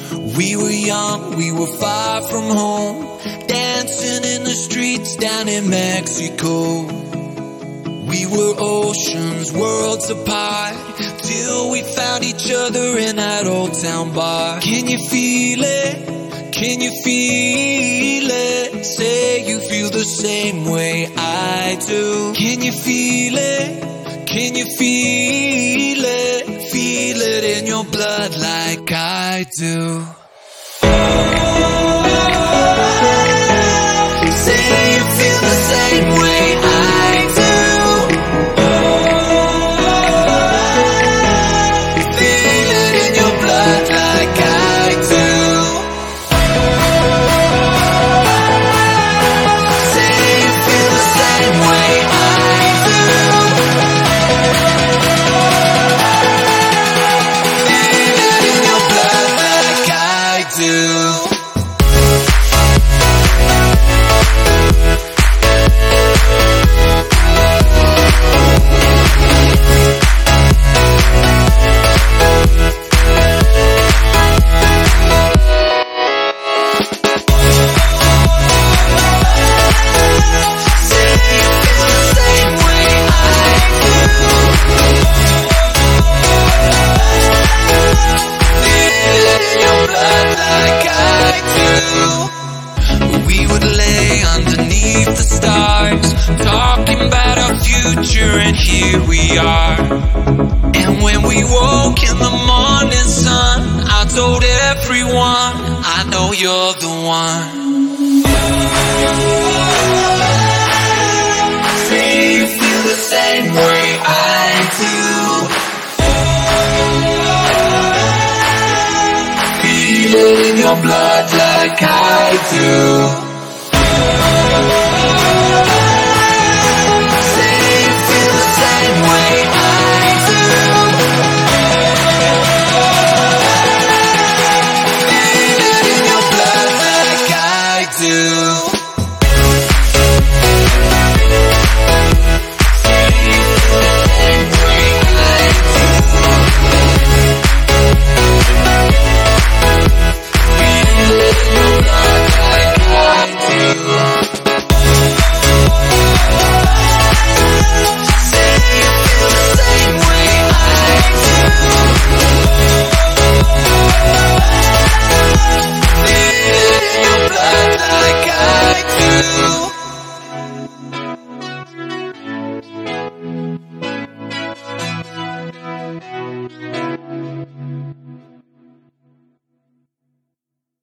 We were young, we were far from home, dancing in the streets down in Mexico. We were oceans, worlds apart, till we found each other in that old town bar. Can you feel it? Can you feel it? Say you feel the same way I do. Can you feel it? Can you feel it? Feel it in your blood like I do. Say you feel the same way I do. Feel it in your blood like I do. Say you feel the same way I do. Feel it in your blood like I do. We would lay underneath the stars, talking about our future, and here we are. And when we woke in the morning sun, I told everyone, I know you're the one. Say you feel the same way I do. Feel it in your blood like I do.